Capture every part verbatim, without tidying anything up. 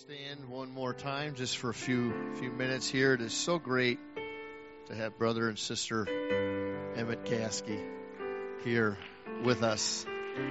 stand one more time just for a few few minutes here. It is so great to have brother and sister Emmett Caskey here with us.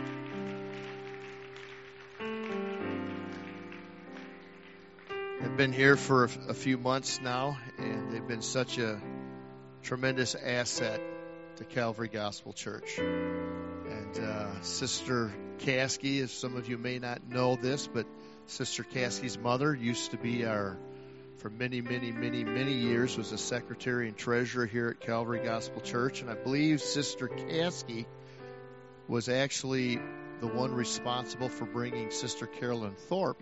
They've been here for a, a few months now, and they've been such a tremendous asset to Calvary Gospel Church. And uh, Sister Caskey, as some of you may not know this, but Sister Caskey's mother used to be our, for many, many, many, many years, was a secretary and treasurer here at Calvary Gospel Church. And I believe Sister Caskey was actually the one responsible for bringing Sister Carolyn Thorpe.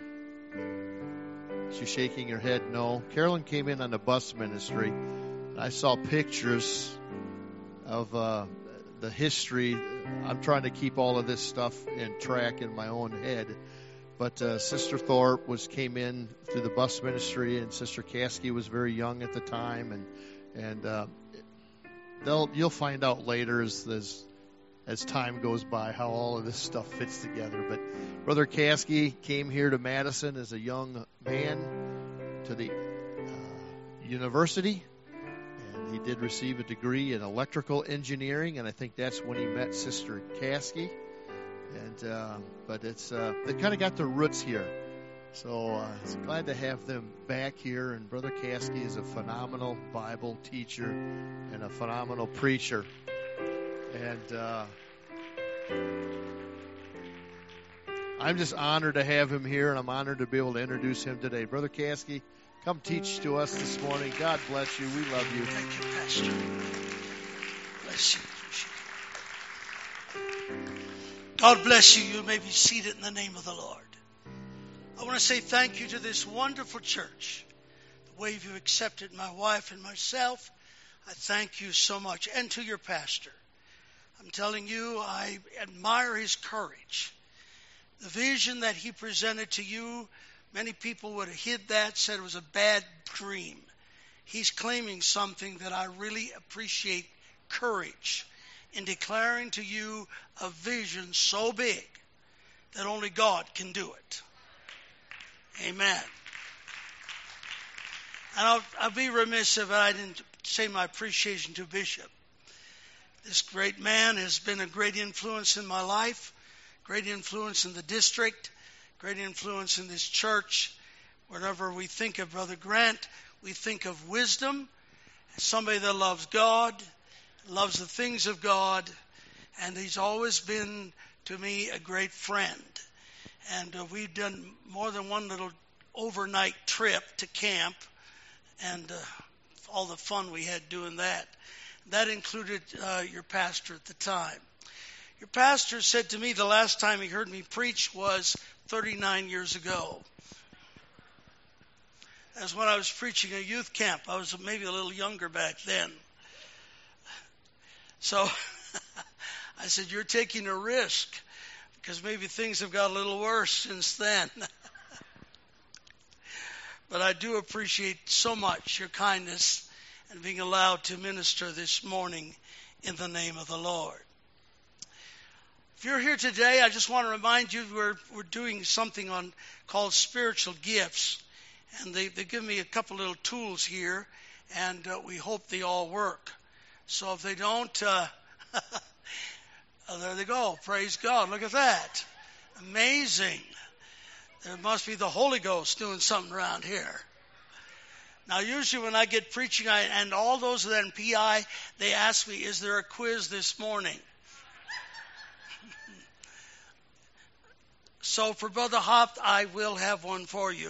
She's shaking her head no. Carolyn came in on the bus ministry. I saw pictures of uh, the history. I'm trying to keep all of this stuff in track in my own head. But uh, Sister Thorpe was came in through the bus ministry, and Sister Caskey was very young at the time, and and uh, they'll you'll find out later as, as as time goes by how all of this stuff fits together. But Brother Caskey came here to Madison as a young man to the uh, university, and he did receive a degree in electrical engineering, and I think that's when he met Sister Caskey. And uh, but it's uh, they kind of got their roots here, so uh, it's glad to have them back here. And Brother Caskey is a phenomenal Bible teacher and a phenomenal preacher. And uh, I'm just honored to have him here, and I'm honored to be able to introduce him today. Brother Caskey, come teach to us this morning. God bless you. We love you. Thank you, Pastor. Bless you. God bless you. You may be seated in the name of the Lord. I want to say thank you to this wonderful church. The way you've accepted my wife and myself, I thank you so much. And to your pastor. I'm telling you, I admire his courage. The vision that he presented to you, many people would have hid that, said it was a bad dream. He's claiming something that I really appreciate, courage, in declaring to you a vision so big that only God can do it. Amen. And I'll, I'll be remiss if I didn't say my appreciation to Bishop. This great man has been a great influence in my life, great influence in the district, great influence in this church. Whenever we think of Brother Grant, we think of wisdom, somebody that loves God, loves the things of God, and he's always been, to me, a great friend. And uh, we've done more than one little overnight trip to camp, and uh, all the fun we had doing that. That included uh, your pastor at the time. Your pastor said to me the last time he heard me preach was thirty-nine years ago. That's when I was preaching a youth camp. I was maybe a little younger back then. So I said, you're taking a risk because maybe things have got a little worse since then. But I do appreciate so much your kindness and being allowed to minister this morning in the name of the Lord. If you're here today, I just want to remind you we're we're doing something on called spiritual gifts. And they, they give me a couple little tools here, and uh, we hope they all work. So if they don't, uh, oh, there they go. Praise God. Look at that. Amazing. There must be the Holy Ghost doing something around here. Now, usually when I get preaching, I, and all those that are in P I, they ask me, is there a quiz this morning? So for Brother Hopt, I will have one for you.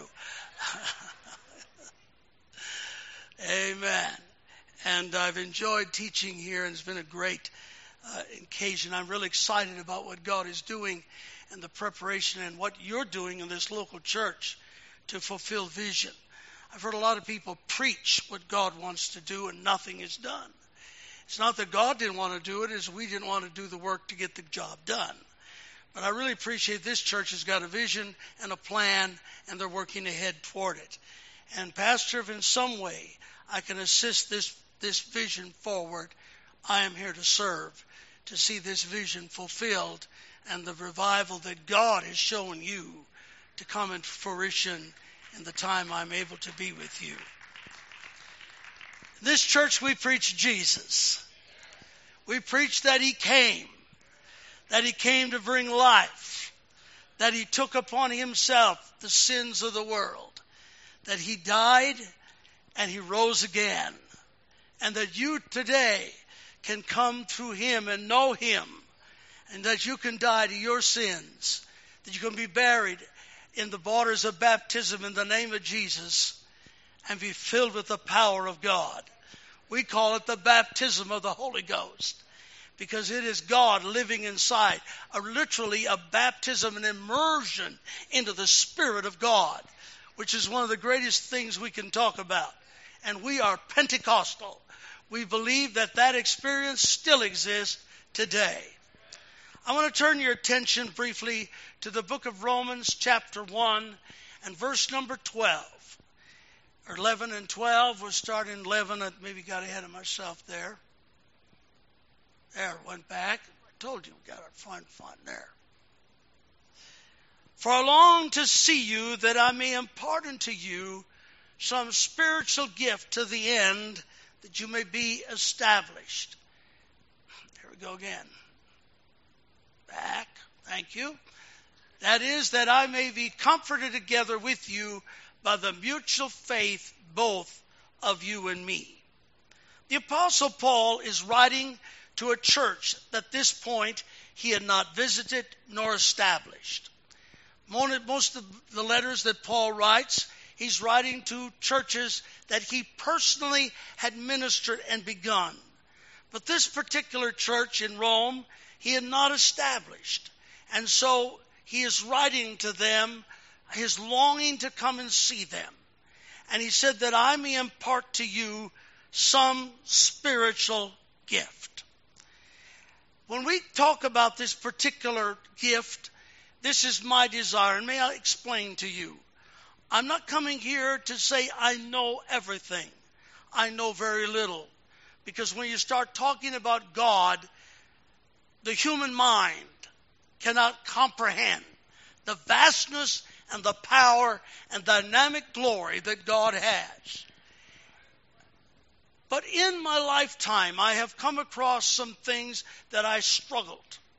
Amen. And I've enjoyed teaching here, and it's been a great uh, occasion. I'm really excited about what God is doing and the preparation and what you're doing in this local church to fulfill vision. I've heard a lot of people preach what God wants to do, and nothing is done. It's not that God didn't want to do it, it's we didn't want to do the work to get the job done. But I really appreciate this church has got a vision and a plan, and they're working ahead toward it. And Pastor, if in some way I can assist this this vision forward, I am here to serve, to see this vision fulfilled and the revival that God has shown you to come into fruition in the time I'm able to be with you. In this church, we preach Jesus. We preach that he came, that he came to bring life, that he took upon himself the sins of the world, that he died and he rose again, and that you today can come through him and know him, and that you can die to your sins, that you can be buried in the waters of baptism in the name of Jesus and be filled with the power of God. We call it the baptism of the Holy Ghost because it is God living inside, a, literally a baptism, an immersion into the Spirit of God, which is one of the greatest things we can talk about. And we are Pentecostal. We believe that that experience still exists today. I want to turn your attention briefly to the book of Romans chapter one and verse number twelve. Or eleven and twelve. We'll start in eleven. I maybe got ahead of myself there. There, went back. I told you we got our fun fun there. For I long to see you that I may impart unto you some spiritual gift to the end that you may be established. There we go again. Back. Thank you. That is, that I may be comforted together with you by the mutual faith both of you and me. The Apostle Paul is writing to a church that at this point he had not visited nor established. Most of the letters that Paul writes, he's writing to churches that he personally had ministered and begun. But this particular church in Rome, he had not established. And so he is writing to them his longing to come and see them. And he said that I may impart to you some spiritual gift. When we talk about this particular gift, this is my desire. And may I explain to you, I'm not coming here to say I know everything. I know very little. Because when you start talking about God, the human mind cannot comprehend the vastness and the power and dynamic glory that God has. But in my lifetime, I have come across some things that I struggled.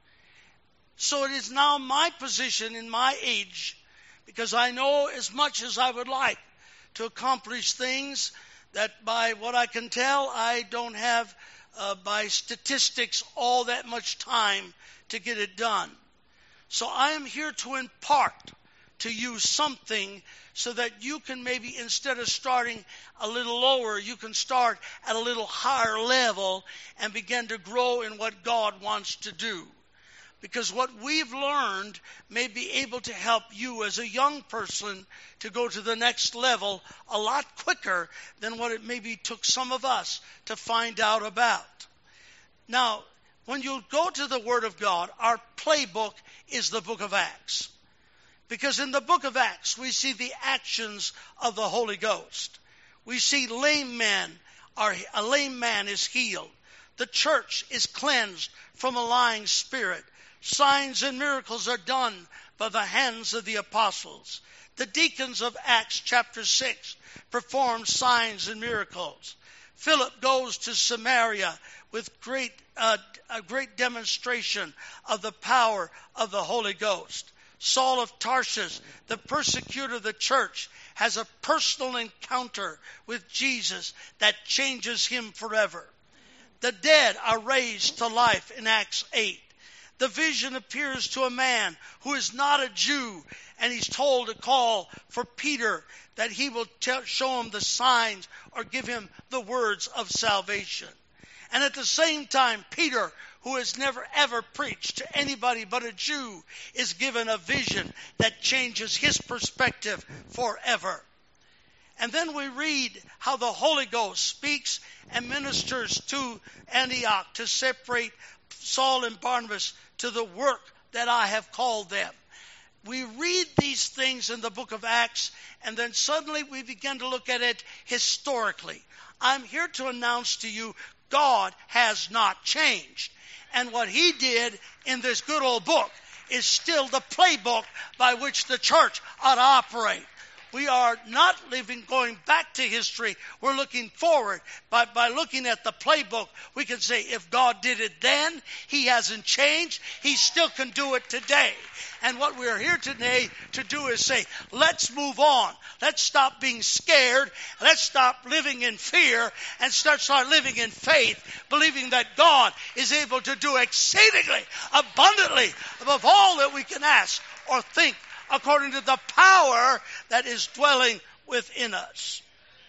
So it is now my position in my age, because I know as much as I would like to accomplish things that by what I can tell, I don't have uh, by statistics all that much time to get it done. So I am here to impart to you something so that you can maybe, instead of starting a little lower, you can start at a little higher level and begin to grow in what God wants to do. Because what we've learned may be able to help you as a young person to go to the next level a lot quicker than what it maybe took some of us to find out about. Now, when you go to the Word of God, our playbook is the book of Acts. Because in the book of Acts, we see the actions of the Holy Ghost. We see lame men, are, a lame man is healed. The church is cleansed from a lying spirit. Signs and miracles are done by the hands of the apostles. The deacons of Acts chapter six perform signs and miracles. Philip goes to Samaria with great, uh, a great demonstration of the power of the Holy Ghost. Saul of Tarsus, the persecutor of the church, has a personal encounter with Jesus that changes him forever. The dead are raised to life in Acts eight. The vision appears to a man who is not a Jew, and he's told to call for Peter that he will tell, show him the signs or give him the words of salvation. And at the same time, Peter, who has never ever preached to anybody but a Jew, is given a vision that changes his perspective forever. And then we read how the Holy Ghost speaks and ministers to Antioch to separate Saul and Barnabas to the work that I have called them. We read these things in the book of Acts, and then suddenly we begin to look at it historically. I'm here to announce to you, God has not changed. And what he did in this good old book, is still the playbook by which the church ought to operate. We are not living, going back to history. We're looking forward. By, by looking at the playbook, we can say, if God did it then, He hasn't changed. He still can do it today. And what we're here today to do is say, let's move on. Let's stop being scared. Let's stop living in fear and start, start living in faith, believing that God is able to do exceedingly, abundantly, above all that we can ask or think, according to the power that is dwelling within us.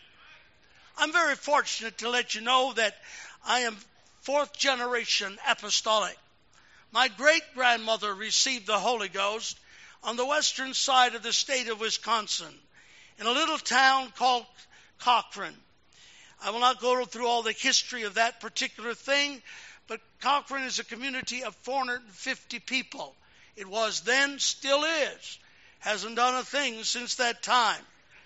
I'm very fortunate to let you know that I am fourth generation apostolic. My great-grandmother received the Holy Ghost on the western side of the state of Wisconsin, in a little town called Cochrane. I will not go through all the history of that particular thing, but Cochrane is a community of four hundred fifty people. It was then, still is. Hasn't done a thing since that time.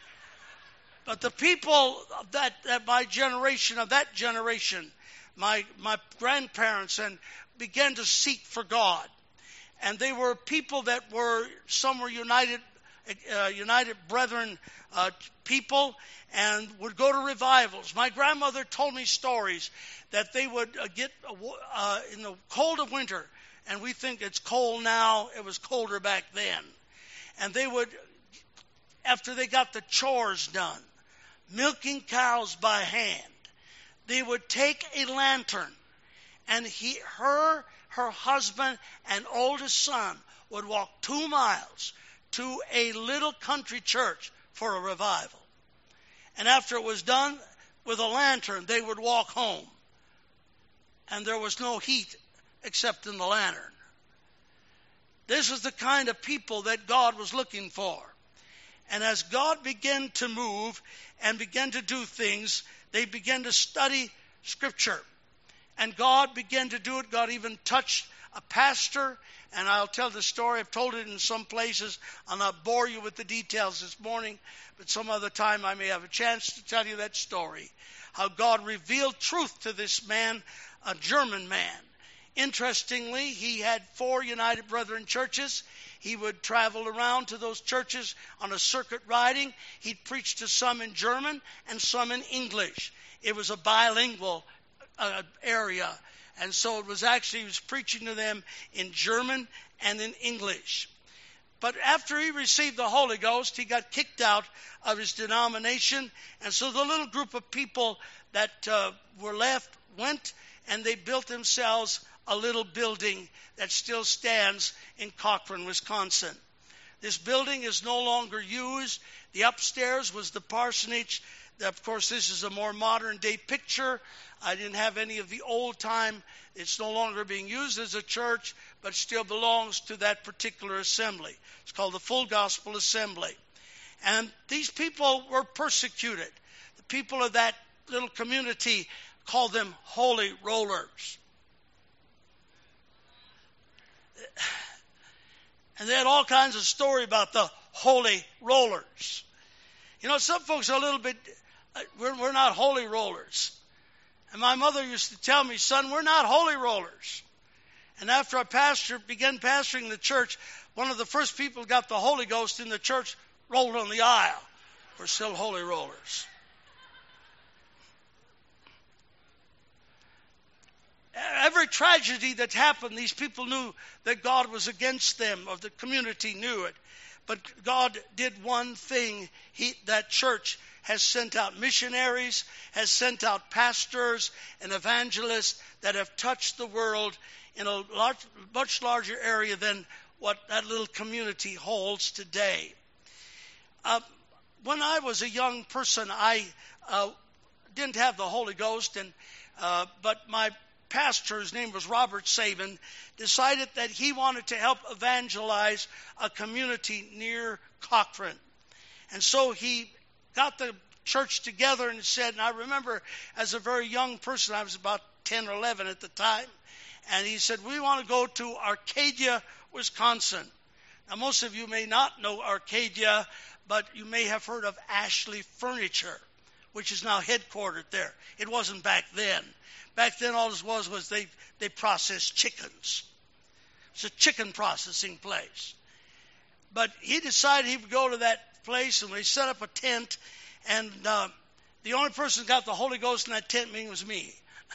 But the people of that, that my generation, of that generation, my my grandparents, and began to seek for God. And they were people that were, some were United, uh, United Brethren uh, people, and would go to revivals. My grandmother told me stories that they would uh, get uh, in the cold of winter, and we think it's cold now, it was colder back then. And they would, after they got the chores done, milking cows by hand, they would take a lantern, and he, her, her husband, and oldest son would walk two miles to a little country church for a revival. And after it was done with a lantern, they would walk home. And there was no heat except in the lantern. This was the kind of people that God was looking for. And as God began to move and began to do things, they began to study Scripture. And God began to do it. God even touched a pastor. And I'll tell the story. I've told it in some places. I'll not bore you with the details this morning, but some other time I may have a chance to tell you that story. How God revealed truth to this man, a German man. Interestingly, he had four United Brethren churches. He would travel around to those churches on a circuit riding. He'd preach to some in German and some in English. It was a bilingual uh, area. And so it was actually, he was preaching to them in German and in English. But after he received the Holy Ghost, he got kicked out of his denomination. And so the little group of people that uh, were left went and they built themselves a little building that still stands in Cochrane, Wisconsin. This building is no longer used. The upstairs was the parsonage. Of course, this is a more modern day picture. I didn't have any of the old time. It's no longer being used as a church, but still belongs to that particular assembly. It's called the Full Gospel Assembly. And these people were persecuted. The people of that little community called them holy rollers. And they had all kinds of story about the holy rollers. You know, some folks are a little bit, we're, we're not holy rollers. And my mother used to tell me, son, we're not holy rollers. And after I pastored, began pastoring the church, one of the first people who got the Holy Ghost in the church rolled on the aisle. We're still holy rollers. Every tragedy that happened, these people knew that God was against them, or the community knew it. But God did one thing. He, that church has sent out missionaries, has sent out pastors and evangelists that have touched the world in a large, much larger area than what that little community holds today. Uh, when I was a young person, I uh, didn't have the Holy Ghost, and uh, but my pastor, his name was Robert Sabin, decided that he wanted to help evangelize a community near Cochrane. And so he got the church together and said, and I remember as a very young person, I was about ten or eleven at the time, and he said, we want to go to Arcadia, Wisconsin. Now, most of you may not know Arcadia, but you may have heard of Ashley Furniture, which is now headquartered there. It wasn't back then. Back then, all this was was they, they processed chickens. It's a chicken processing place. But he decided he would go to that place, and we set up a tent, and uh, the only person who got the Holy Ghost in that tent meeting was me.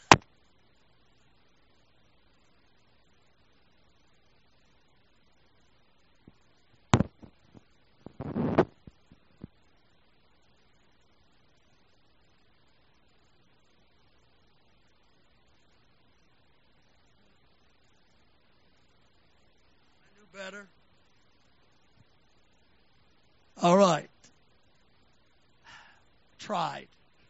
Better. All right. Tried.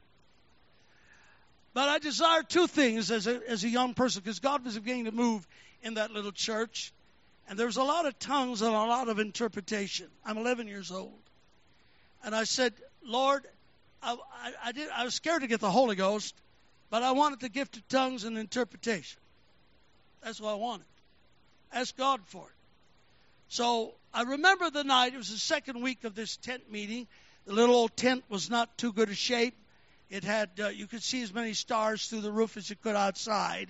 But I desire two things as a, as a young person, because God was beginning to move in that little church. And there was a lot of tongues and a lot of interpretation. I'm eleven years old. And I said, Lord, I, I, I, did, I was scared to get the Holy Ghost, but I wanted the gift of tongues and interpretation. That's what I wanted. Ask God for it. So I remember the night, it was the second week of this tent meeting. The little old tent was not too good a shape. It had, uh, you could see as many stars through the roof as you could outside.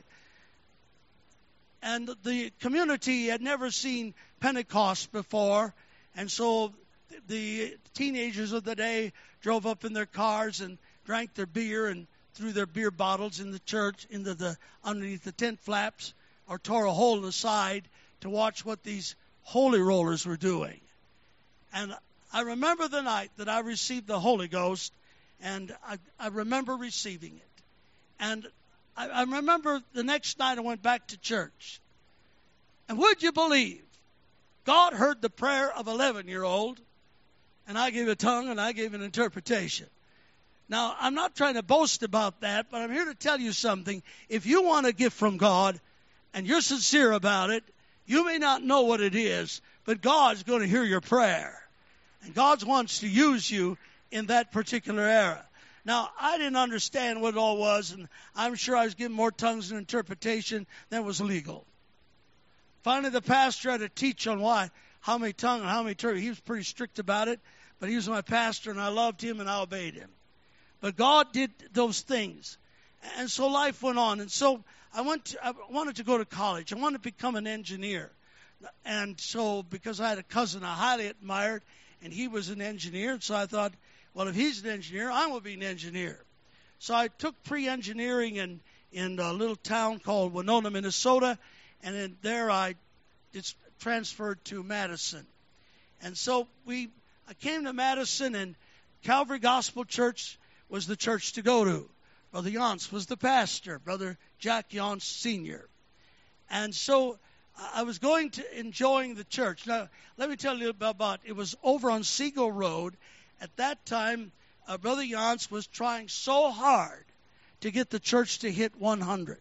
And the community had never seen Pentecost before. And so the teenagers of the day drove up in their cars and drank their beer and threw their beer bottles in the church, into the, underneath the tent flaps, or tore a hole in the side to watch what these holy rollers were doing. And I remember the night that I received the Holy Ghost, and I, I remember receiving it. And I, I remember the next night I went back to church. And would you believe, God heard the prayer of an eleven-year-old, and I gave a tongue and I gave an interpretation. Now, I'm not trying to boast about that, but I'm here to tell you something. If you want a gift from God, and you're sincere about it, you may not know what it is, but God's going to hear your prayer. And God wants to use you in that particular era. Now, I didn't understand what it all was, and I'm sure I was given more tongues and interpretation than was legal. Finally, the pastor had to teach on why, how many tongues and how many interpretations. He was pretty strict about it, but he was my pastor, and I loved him, and I obeyed him. But God did those things. And so life went on. And so I went to, I wanted to go to college. I wanted to become an engineer. And so because I had a cousin I highly admired, and he was an engineer, and so I thought, well, if he's an engineer, I will be an engineer. So I took pre-engineering in, in a little town called Winona, Minnesota, and then there I it's transferred to Madison. And so we, I came to Madison, and Calvary Gospel Church was the church to go to. Brother Yance was the pastor, Brother Jack Yance Senior And so I was going to enjoying the church. Now, let me tell you about it. Was over on Seagull Road. At that time, uh, Brother Yance was trying so hard to get the church to hit one hundred.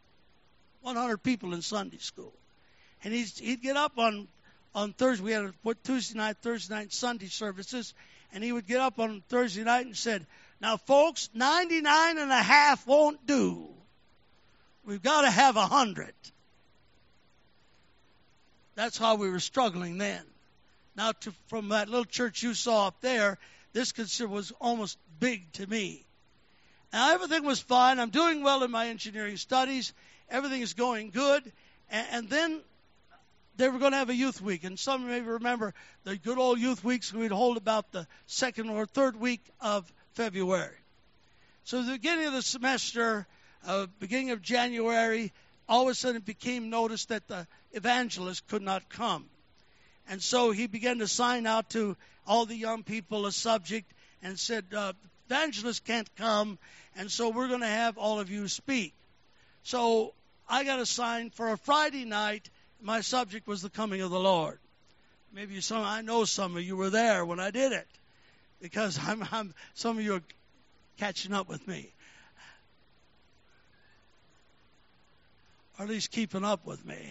one hundred people in Sunday school. And he'd, he'd get up on, on Thursday. We had a Tuesday night, Thursday night, Sunday services. And he would get up on Thursday night and said, now, folks, ninety-nine and a half won't do. We've got to have one hundred. That's how we were struggling then. Now, to, from that little church you saw up there, this was almost big to me. Now, everything was fine. I'm doing well in my engineering studies. Everything is going good. And, and then they were going to have a youth week. And some may remember the good old youth weeks we'd hold about the second or third week of February. So at the beginning of the semester, uh, beginning of January, all of a sudden it became noticed that the evangelist could not come. And so he began to sign out to all the young people a subject and said, uh, evangelist can't come, and so we're going to have all of you speak. So I got assigned for a Friday night. My subject was the coming of the Lord. Maybe some, I know some of you were there when I did it, because I'm, I'm some of you are catching up with me, or at least keeping up with me.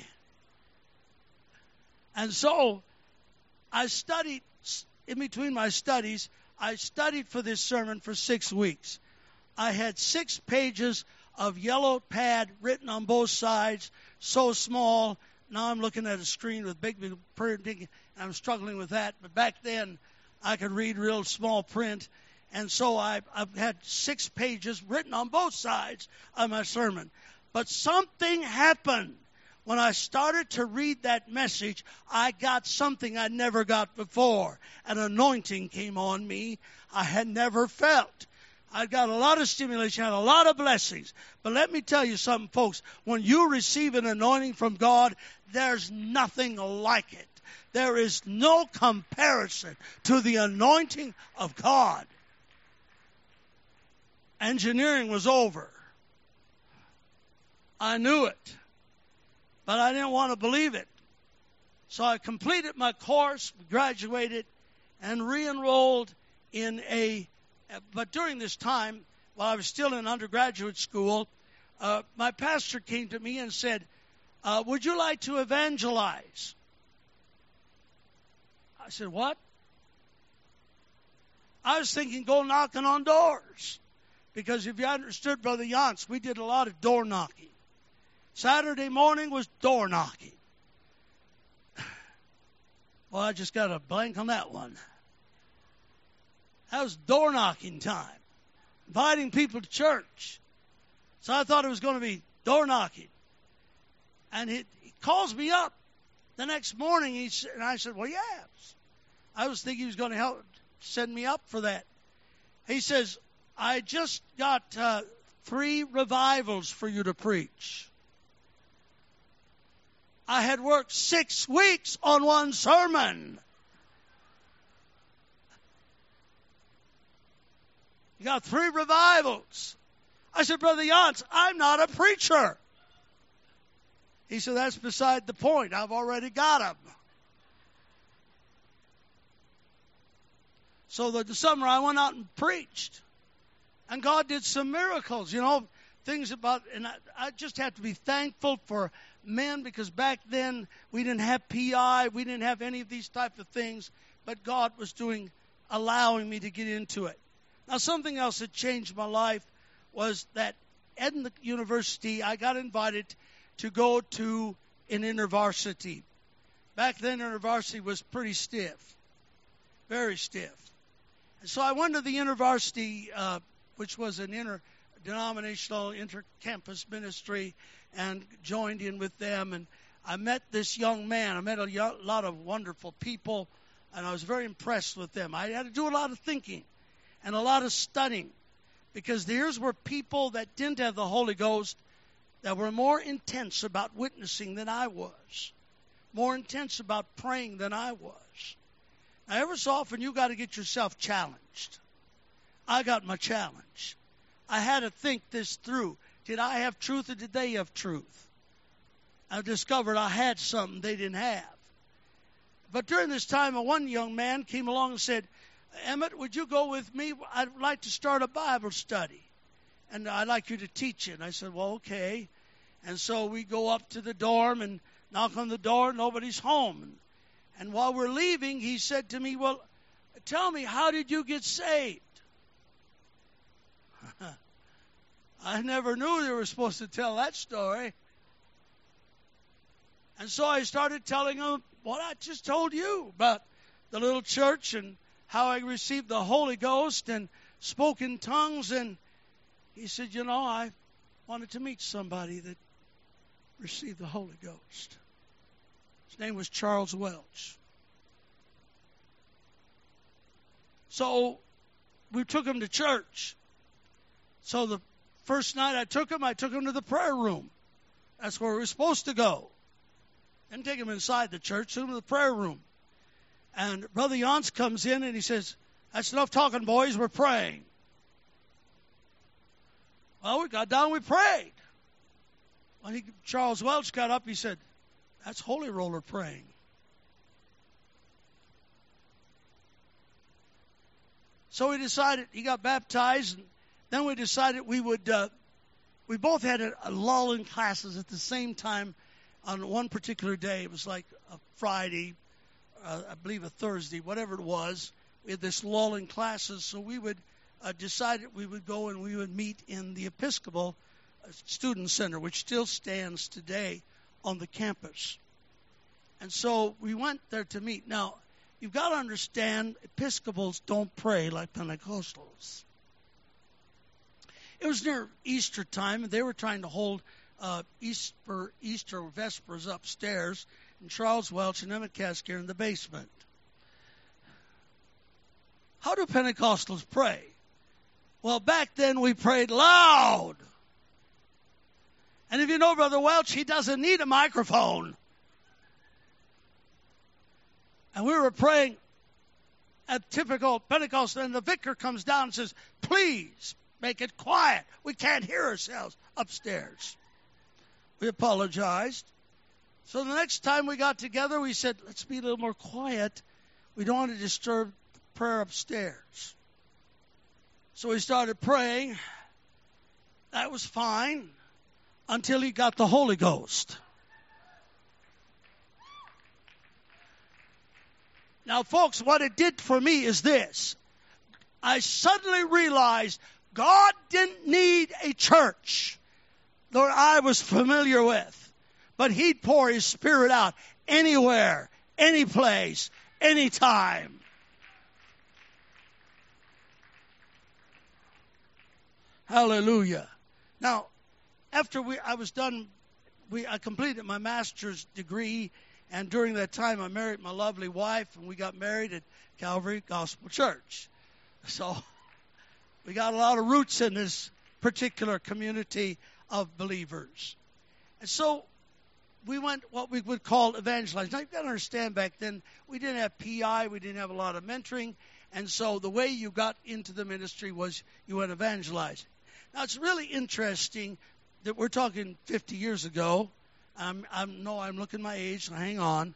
And so I studied, in between my studies, I studied for this sermon for six weeks. I had six pages of yellow pad written on both sides, so small. Now I'm looking at a screen with big, big print, and I'm struggling with that. But back then, I could read real small print. And so I, I've had six pages written on both sides of my sermon. But something happened When I started to read that message, I got something I never got before. An anointing came on me I had never felt. I got a lot of stimulation, had a lot of blessings. But let me tell you something, folks. When you receive an anointing from God, there's nothing like it. There is no comparison to the anointing of God. Engineering was over. I knew it, but I didn't want to believe it. So I completed my course, graduated, and re-enrolled in a, but during this time, while I was still in undergraduate school, uh, my pastor came to me and said, uh, would you like to evangelize? I said, what? I was thinking go knocking on doors. Because if you understood Brother Yance, we did a lot of door knocking. Saturday morning was door knocking. Well, I just got a blank on that one. That was door knocking time. Inviting people to church. So I thought it was going to be door knocking. And he, he calls me up the next morning. He, and I said, well, yes. I was thinking he was going to help send me up for that. He says, I just got uh, three revivals for you to preach. I had worked six weeks on one sermon. You got three revivals. I said, Brother Yance, I'm not a preacher. He said, that's beside the point. I've already got them. So the, the summer I went out and preached. And God did some miracles, you know, things about, and I, I just have to be thankful for men, because back then we didn't have P I, we didn't have any of these type of things, but God was doing, allowing me to get into it. Now, something else that changed my life was that at the university, I got invited to go to an InterVarsity. Back then, InterVarsity was pretty stiff, very stiff. And so I went to the InterVarsity, uh, which was an interdenominational, inter-campus ministry, and joined in with them. And I met this young man. I met a young, lot of wonderful people, and I was very impressed with them. I had to do a lot of thinking and a lot of studying, because here's were people that didn't have the Holy Ghost that were more intense about witnessing than I was, more intense about praying than I was. Now, every so often, you got to get yourself challenged. I got my challenge. I had to think this through. Did I have truth or did they have truth? I discovered I had something they didn't have. But during this time, one young man came along and said, Emmett, would you go with me? I'd like to start a Bible study, and I'd like you to teach it. And I said, well, okay. And so we go up to the dorm and knock on the door. Nobody's home. And, and while we're leaving, he said to me, well, tell me, how did you get saved? I never knew they were supposed to tell that story. And so I started telling him what I just told you about the little church and how I received the Holy Ghost and spoke in tongues. And he said, you know, I wanted to meet somebody that received the Holy Ghost. His name was Charles Welch. So we took him to church. So the first night I took him, I took him to the prayer room. That's where we were supposed to go. Didn't take him inside the church, took him to the prayer room. And Brother Yance comes in and he says, that's enough talking, boys, we're praying. Well, we got down, we prayed. When he, Charles Welch got up, he said, that's Holy Roller praying. So we decided, he got baptized, and then we decided we would, uh, we both had a, a lull in classes at the same time on one particular day. It was like a Friday, uh, I believe a Thursday, whatever it was. We had this lull in classes, so we would uh, decide we would go and we would meet in the Episcopal Student Center, which still stands today on the campus. And so we went there to meet. Now, you've got to understand, Episcopals don't pray like Pentecostals. It was near Easter time, and they were trying to hold uh, Easter, Easter Vespers upstairs, and Charles Welch and Emmett Kasker in the basement. How do Pentecostals pray? Well, back then we prayed loud. And if you know Brother Welch, he doesn't need a microphone. And we were praying at typical Pentecostal, and the vicar comes down and says, please make it quiet. We can't hear ourselves upstairs. We apologized. So the next time we got together, we said, let's be a little more quiet. We don't want to disturb prayer upstairs. So we started praying. That was fine until he got the Holy Ghost. Now, folks, what it did for me is this. I suddenly realized God didn't need a church that I was familiar with, but He'd pour His Spirit out anywhere, any place, anytime. Hallelujah. Now, after we, I was done, we, I completed my master's degree, and during that time I married my lovely wife, and we got married at Calvary Gospel Church. So we got a lot of roots in this particular community of believers. And so we went what we would call evangelizing. Now, you've got to understand, back then we didn't have P I, we didn't have a lot of mentoring, and so the way you got into the ministry was you went evangelizing. Now, it's really interesting that we're talking fifty years ago. I'm, I'm no, I'm looking my age, so hang on.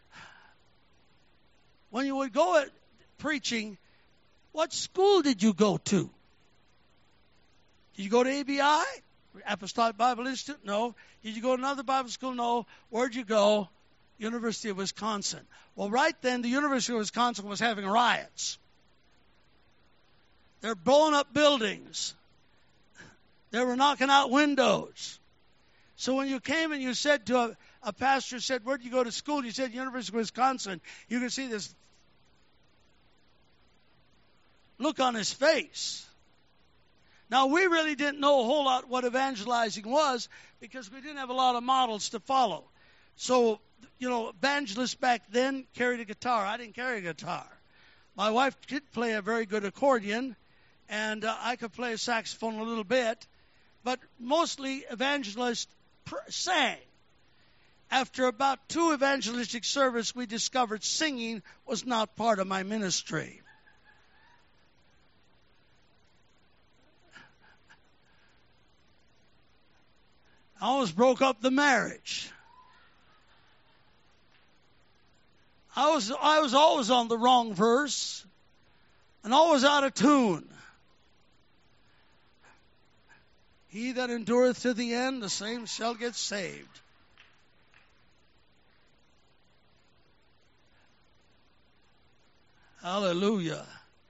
When you would go at preaching, what school did you go to? Did you go to A B I? Apostolic Bible Institute? No. Did you go to another Bible school? No. Where'd you go? University of Wisconsin. Well, right then, the University of Wisconsin was having riots. They're blowing up buildings. They were knocking out windows. So when you came and you said to a, a pastor, said, where'd you go to school? You said, University of Wisconsin. You could see this look on his face. Now, we really didn't know a whole lot what evangelizing was because we didn't have a lot of models to follow. So, you know, evangelists back then carried a guitar. I didn't carry a guitar. My wife did play a very good accordion, and uh, I could play a saxophone a little bit. But mostly evangelists pr- sang. After about two evangelistic services, we discovered singing was not part of my ministry. I almost broke up the marriage. I was I was always on the wrong verse and always out of tune. He that endureth to the end, the same shall get saved. Hallelujah.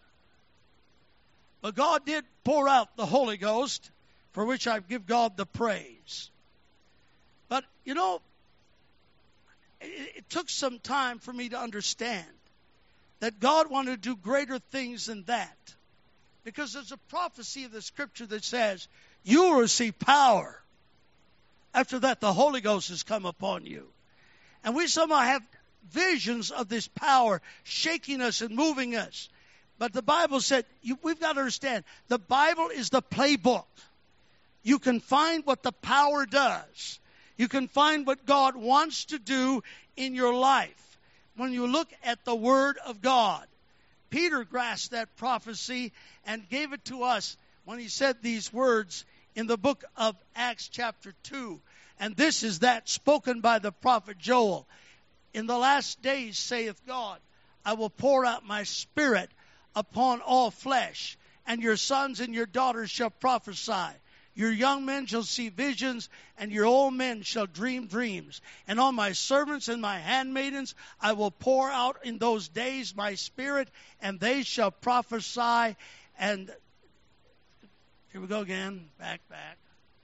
But God did pour out the Holy Ghost, for which I give God the praise. But, you know, it, it took some time for me to understand that God wanted to do greater things than that. Because there's a prophecy of the Scripture that says, you will receive power. After that, the Holy Ghost has come upon you. And we somehow have visions of this power shaking us and moving us. But the Bible said, you, we've got to understand, the Bible is the playbook. You can find what the power does. You can find what God wants to do in your life when you look at the Word of God. Peter grasped that prophecy and gave it to us when he said these words in the book of Acts chapter two. And this is that spoken by the prophet Joel. In the last days, saith God, I will pour out my Spirit upon all flesh, and your sons and your daughters shall prophesy. Your young men shall see visions, and your old men shall dream dreams. And on my servants and my handmaidens I will pour out in those days my Spirit, and they shall prophesy. And here we go again, back, back.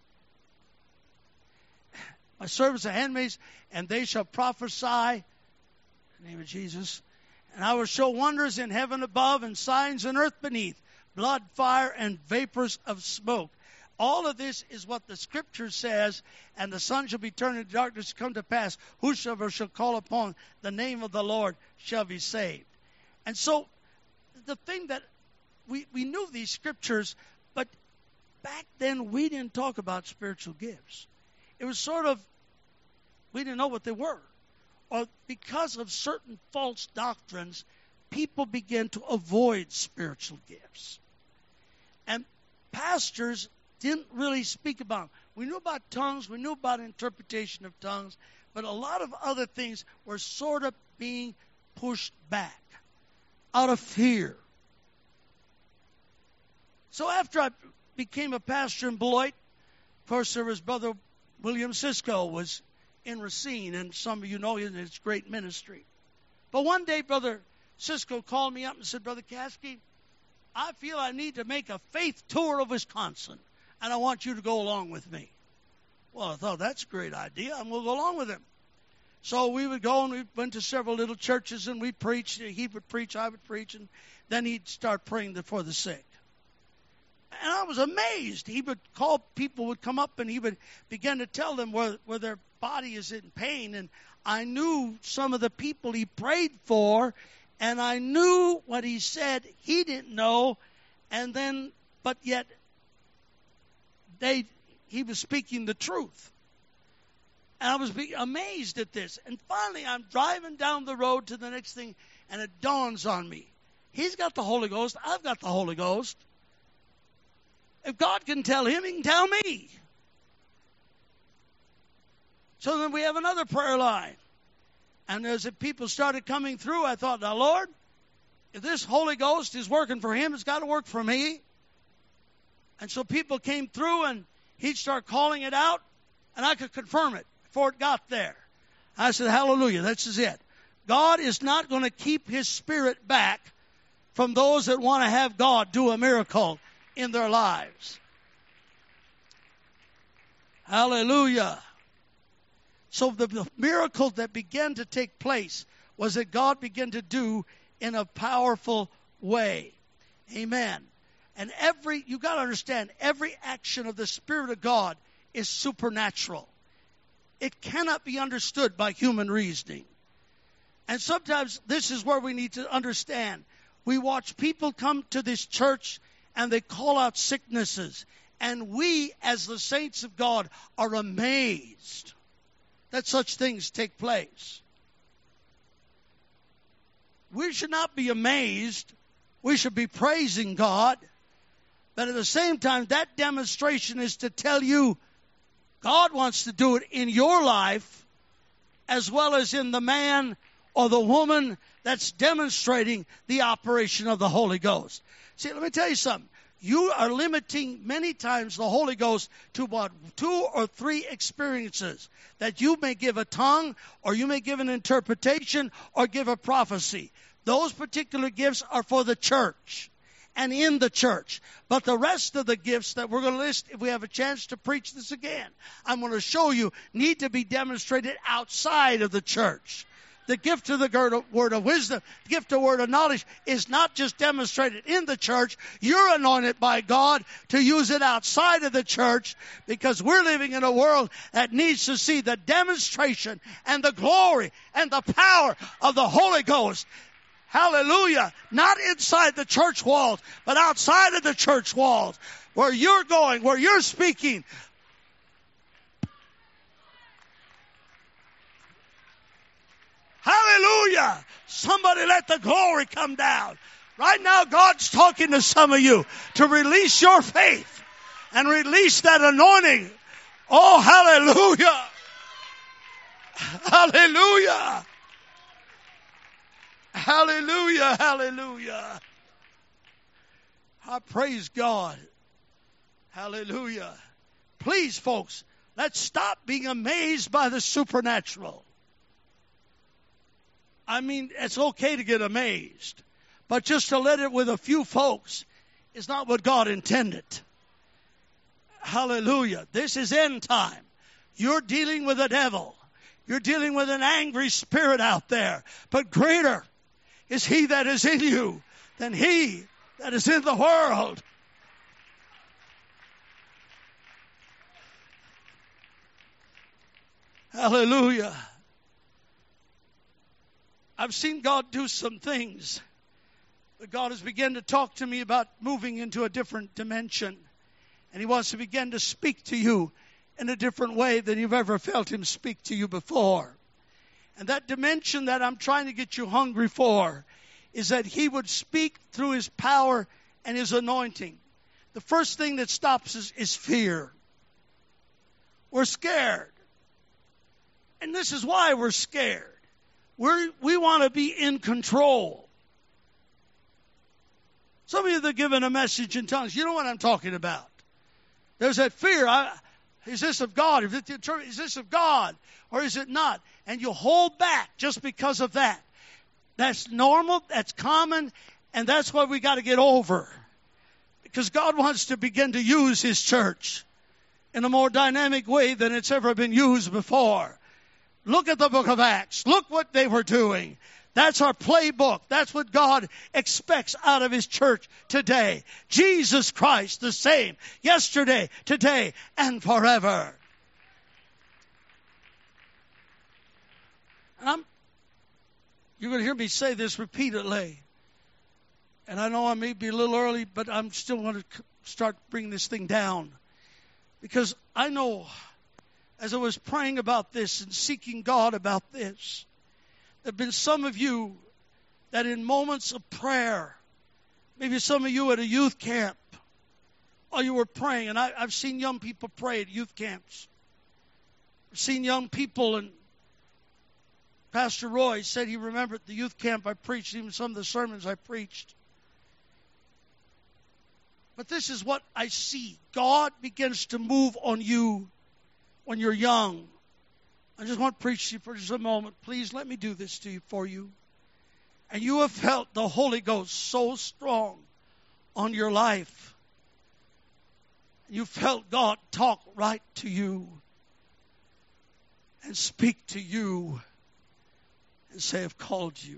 My servants and handmaids, and they shall prophesy. In the name of Jesus. And I will show wonders in heaven above, and signs in earth beneath, blood, fire, and vapors of smoke. All of this is what the Scripture says, and the sun shall be turned into darkness to come to pass. Whosoever shall call upon the name of the Lord shall be saved. And so the thing that we, we knew these Scriptures, but back then we didn't talk about spiritual gifts. It was sort of, we didn't know what they were. Or because of certain false doctrines, people began to avoid spiritual gifts. And pastors didn't really speak about them. We knew about tongues, we knew about interpretation of tongues, but a lot of other things were sort of being pushed back out of fear. So after I became a pastor in Beloit, of course there was Brother William Cisco was in Racine, and some of you know him in his great ministry. But one day Brother Cisco called me up and said, Brother Caskey, I feel I need to make a faith tour of Wisconsin, and I want you to go along with me. Well, I thought, that's a great idea. I'm going to go along with him. So we would go, and we went to several little churches, and we preached. He would preach, I would preach, and then he'd start praying for the sick. And I was amazed. He would call, people would come up, and he would begin to tell them where, where their body is in pain. And I knew some of the people he prayed for, and I knew what he said he didn't know, and then, but yet, they, he was speaking the truth. And I was be- amazed at this. And finally, I'm driving down the road to the next thing, and it dawns on me. He's got the Holy Ghost. I've got the Holy Ghost. If God can tell him, he can tell me. So then we have another prayer line. And as the people started coming through, I thought, now, Lord, if this Holy Ghost is working for him, it's got to work for me. And so people came through, and he'd start calling it out, and I could confirm it before it got there. I said, hallelujah, this is it. God is not going to keep his Spirit back from those that want to have God do a miracle in their lives. Hallelujah. So the, the miracle that began to take place was that God began to do in a powerful way. Amen. And every, you got to understand, every action of the Spirit of God is supernatural. It cannot be understood by human reasoning. And sometimes this is where we need to understand. We watch people come to this church and they call out sicknesses. And we, as the saints of God, are amazed that such things take place. We should not be amazed. We should be praising God. But at the same time, that demonstration is to tell you God wants to do it in your life as well as in the man or the woman that's demonstrating the operation of the Holy Ghost. See, let me tell you something. You are limiting many times the Holy Ghost to what? Two or three experiences. That you may give a tongue, or you may give an interpretation, or give a prophecy. Those particular gifts are for the church and in the church. But the rest of the gifts that we're going to list, if we have a chance to preach this again, I'm going to show you, need to be demonstrated outside of the church. The gift of the word of wisdom, the gift of word of knowledge is not just demonstrated in the church. You're anointed by God to use it outside of the church, because we're living in a world that needs to see the demonstration and the glory and the power of the Holy Ghost. Hallelujah. Not inside the church walls, but outside of the church walls. Where you're going, where you're speaking. Hallelujah. Somebody let the glory come down. Right now, God's talking to some of you to release your faith and release that anointing. Oh, hallelujah. Hallelujah. Hallelujah. Hallelujah. I praise God. Hallelujah. Please, folks, let's stop being amazed by the supernatural. I mean, it's okay to get amazed, but just to let it with a few folks is not what God intended. Hallelujah. This is end time. You're dealing with a devil. You're dealing with an angry spirit out there. But greater is he that is in you than he that is in the world. Hallelujah. I've seen God do some things. But God has begun to talk to me about moving into a different dimension. And He wants to begin to speak to you in a different way than you've ever felt Him speak to you before. And that dimension that I'm trying to get you hungry for is that He would speak through His power and His anointing. The first thing that stops us is fear. We're scared. And this is why we're scared. We're, we want to be in control. Some of you that are giving a message in tongues, you know what I'm talking about. There's that fear. I, is this of God? Is, it, is this of God? Or is it not? And you hold back just because of that. That's normal. That's common. And that's what we got to get over. Because God wants to begin to use His church in a more dynamic way than it's ever been used before. Look at the book of Acts. Look what they were doing. That's our playbook. That's what God expects out of His church today. Jesus Christ, the same, yesterday, today, and forever. And I'm, you're going to hear me say this repeatedly. And I know I may be a little early, but I'm still going to start bringing this thing down. Because I know, as I was praying about this and seeking God about this, there have been some of you that in moments of prayer, maybe some of you at a youth camp, while you were praying, and I, I've seen young people pray at youth camps. I've seen young people, and Pastor Roy said he remembered the youth camp I preached, even some of the sermons I preached. But this is what I see. God begins to move on you when you're young. I just want to preach to you for just a moment. Please let me do this to you for you. And you have felt the Holy Ghost so strong on your life. You felt God talk right to you and speak to you and say, I've called you.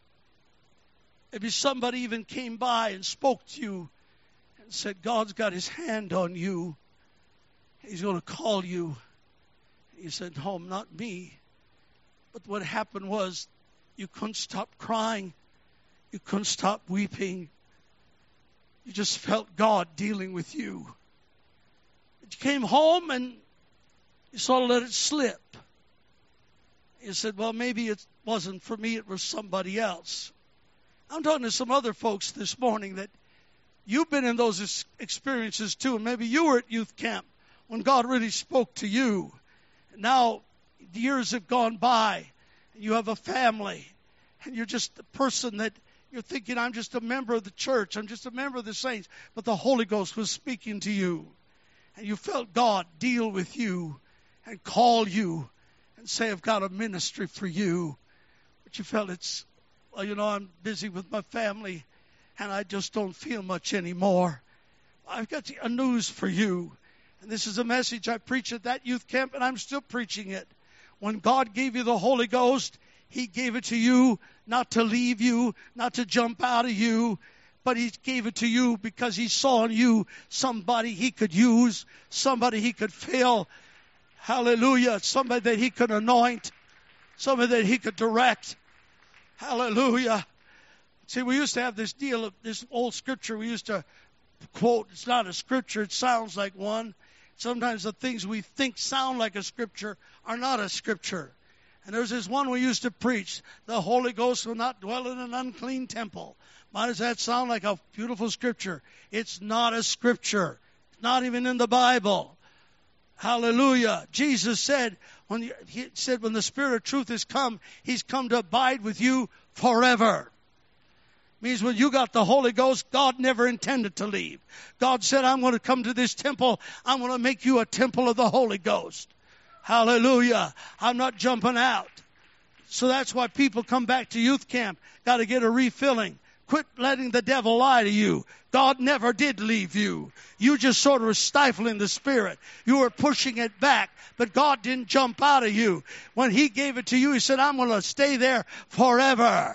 Maybe somebody even came by and spoke to you and said, God's got His hand on you. He's going to call you. You said, no, not me. But what happened was you couldn't stop crying. You couldn't stop weeping. You just felt God dealing with you. But you came home and you sort of let it slip. You said, well, maybe it wasn't for me. It was somebody else. I'm talking to some other folks this morning that you've been in those experiences too. And maybe you were at youth camp when God really spoke to you. Now, years have gone by, and you have a family, and you're just a person that you're thinking, I'm just a member of the church, I'm just a member of the saints, but the Holy Ghost was speaking to you, and you felt God deal with you and call you and say, I've got a ministry for you, but you felt it's, well, you know, I'm busy with my family, and I just don't feel much anymore. I've got a news for you. And this is a message I preached at that youth camp, and I'm still preaching it. When God gave you the Holy Ghost, He gave it to you not to leave you, not to jump out of you, but He gave it to you because He saw in you somebody He could use, somebody He could fill. Hallelujah. Somebody that He could anoint, somebody that He could direct. Hallelujah. See, we used to have this deal of this old scripture we used to quote. It's not a scripture, it sounds like one. Sometimes the things we think sound like a scripture are not a scripture. And there's this one we used to preach. The Holy Ghost will not dwell in an unclean temple. Why does that sound like a beautiful scripture? It's not a scripture. It's not even in the Bible. Hallelujah. Jesus said, when he said, when the Spirit of truth has come, He's come to abide with you forever. Means when you got the Holy Ghost, God never intended to leave. God said, I'm going to come to this temple. I'm going to make you a temple of the Holy Ghost. Hallelujah. I'm not jumping out. So that's why people come back to youth camp. Got to get a refilling. Quit letting the devil lie to you. God never did leave you. You just sort of were stifling the Spirit. You were pushing it back. But God didn't jump out of you. When He gave it to you, He said, I'm going to stay there forever.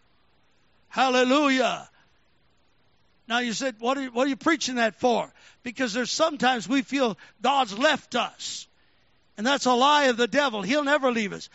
Hallelujah. Now you said, what are you, what are you preaching that for? Because there's sometimes we feel God's left us. And that's a lie of the devil. He'll never leave us.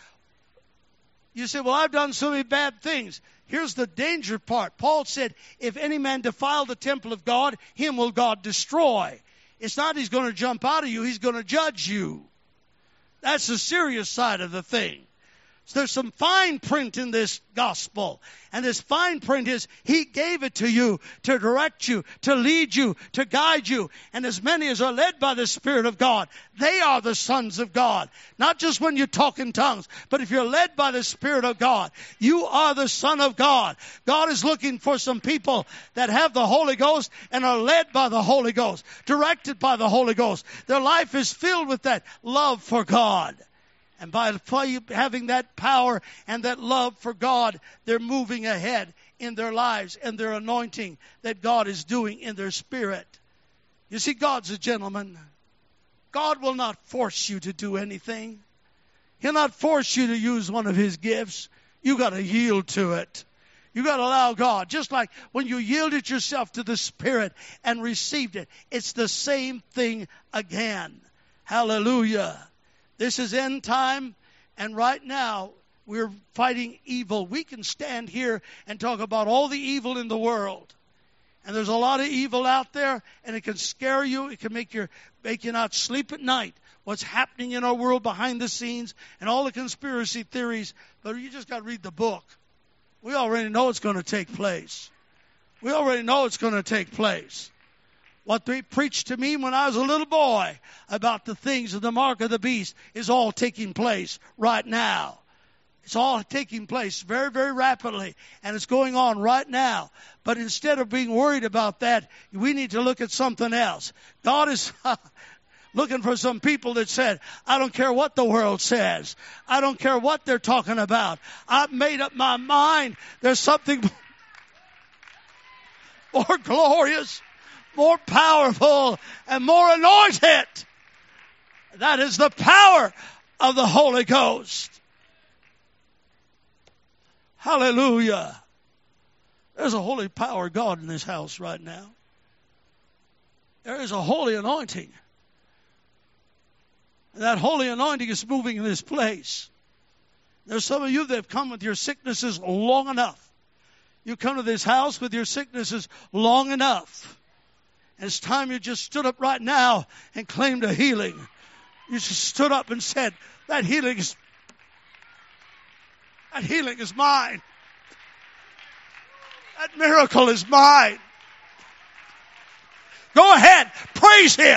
You say, well, I've done so many bad things. Here's the danger part. Paul said, if any man defile the temple of God, him will God destroy. It's not he's going to jump out of you. He's going to judge you. That's the serious side of the thing. So there's some fine print in this gospel. And this fine print is he gave it to you to direct you, to lead you, to guide you. And as many as are led by the Spirit of God, they are the sons of God. Not just when you talk in tongues, but if you're led by the Spirit of God, you are the Son of God. God is looking for some people that have the Holy Ghost and are led by the Holy Ghost, directed by the Holy Ghost. Their life is filled with that love for God. And by having that power and that love for God, they're moving ahead in their lives and their anointing that God is doing in their spirit. You see, God's a gentleman. God will not force you to do anything. He'll not force you to use one of His gifts. You got to yield to it. You got to allow God. Just like when you yielded yourself to the Spirit and received it, it's the same thing again. Hallelujah. This is end time, and right now we're fighting evil. We can stand here and talk about all the evil in the world. And there's a lot of evil out there, and it can scare you. It can make you, make you not sleep at night. What's happening in our world behind the scenes and all the conspiracy theories. But you just got to read the book. We already know it's going to take place. We already know it's going to take place. What they preached to me when I was a little boy about the things of the mark of the beast is all taking place right now. It's all taking place very, very rapidly, and it's going on right now. But instead of being worried about that, we need to look at something else. God is looking for some people that said, I don't care what the world says. I don't care what they're talking about. I've made up my mind. There's something more glorious, more powerful, and more anointed. That is the power of the Holy Ghost. Hallelujah. There's a holy power of God in this house right now. There is a holy anointing. And that holy anointing is moving in this place. There's some of you that have come with your sicknesses long enough. You come to this house with your sicknesses long enough. And it's time you just stood up right now and claimed a healing. You just stood up and said, that healing is, that healing is mine. That miracle is mine. Go ahead, praise Him.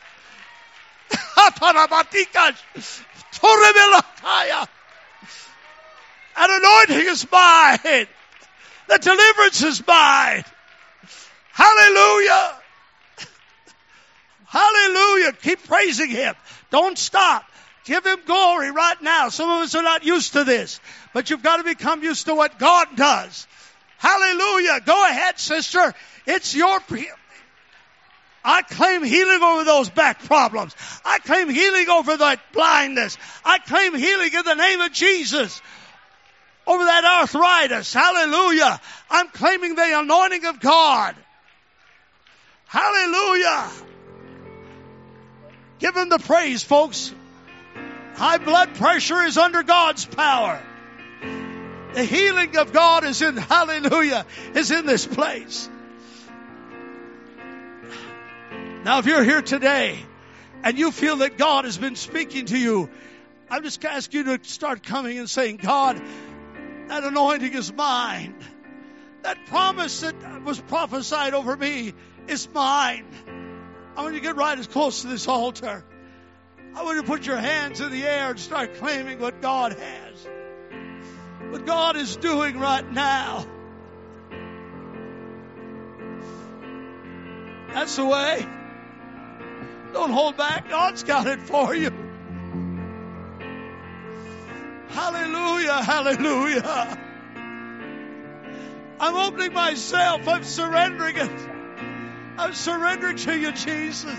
That anointing is mine. The deliverance is mine. Hallelujah. Hallelujah. Keep praising Him. Don't stop. Give Him glory right now. Some of us are not used to this, but you've got to become used to what God does. Hallelujah. Go ahead, sister. It's your... I claim healing over those back problems. I claim healing over that blindness. I claim healing in the name of Jesus over that arthritis. Hallelujah. I'm claiming the anointing of God. Hallelujah. Give Him the praise, folks. High blood pressure is under God's power. The healing of God is in, hallelujah, is in this place. Now, if you're here today and you feel that God has been speaking to you, I'm just asking you to start coming and saying, God, that anointing is mine. That promise that was prophesied over me is mine. I want you to get right as close to this altar. I want you to put your hands in the air and start claiming what God has. What God is doing right now. That's the way. Don't hold back. God's got it for you. Hallelujah, hallelujah. I'm opening myself. I'm surrendering it. I'm surrendering to you, Jesus.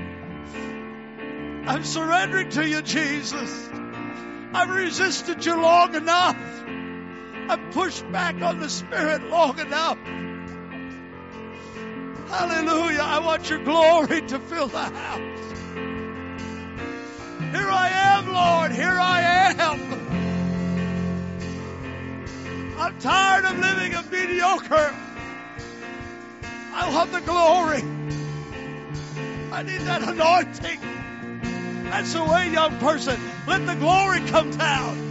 I'm surrendering to you, Jesus. I've resisted you long enough. I've pushed back on the Spirit long enough. Hallelujah. I want your glory to fill the house. Here I am, Lord. Here I am. I'm tired of living a mediocre. I want the glory. I need that anointing. That's the way, young person. Let the glory come down.